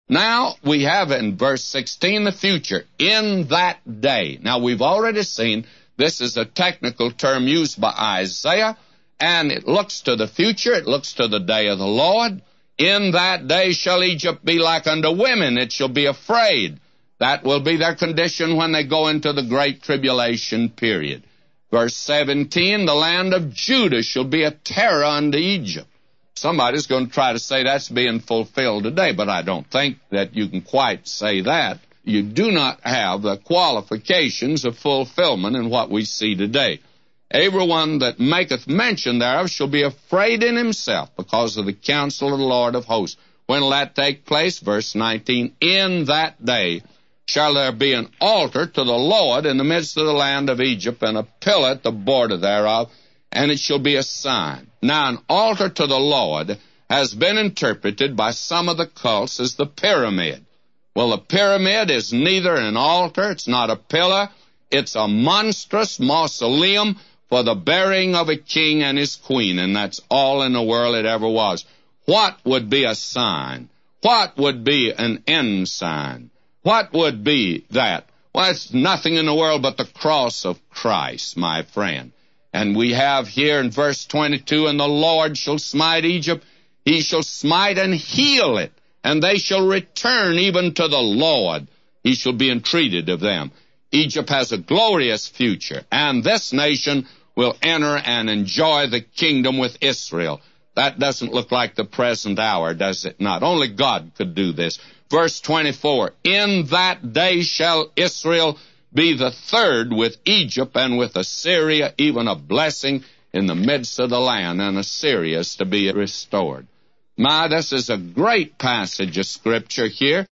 Now we have in verse 16 the future, in that day. Now we've already seen this is a technical term used by Isaiah, and it looks to the future, it looks to the day of the Lord. In that day shall Egypt be like unto women, it shall be afraid. That will be their condition when they go into the great tribulation period. Verse 17, the land of Judah shall be a terror unto Egypt. Somebody's going to try to say that's being fulfilled today, but I don't think that you can quite say that. You do not have the qualifications of fulfillment in what we see today. Everyone that maketh mention thereof shall be afraid in himself because of the counsel of the Lord of hosts. When will that take place? Verse 19, in that day shall there be an altar to the Lord in the midst of the land of Egypt, and a pillar at the border thereof, and it shall be a sign. Now, an altar to the Lord has been interpreted by some of the cults as the pyramid. Well, the pyramid is neither an altar, it's not a pillar, it's a monstrous mausoleum for the burying of a king and his queen, and that's all in the world it ever was. What would be a sign? What would be an ensign? What would be that? Well, it's nothing in the world but the cross of Christ, my friend. And we have here in verse 22, and the Lord shall smite Egypt, he shall smite and heal it, and they shall return even to the Lord. He shall be entreated of them. Egypt has a glorious future, and this nation will enter and enjoy the kingdom with Israel. That doesn't look like the present hour, does it not? Only God could do this. Verse 24, in that day shall Israel be the third with Egypt and with Assyria, even a blessing in the midst of the land, and Assyria is to be restored. My, this is a great passage of Scripture here.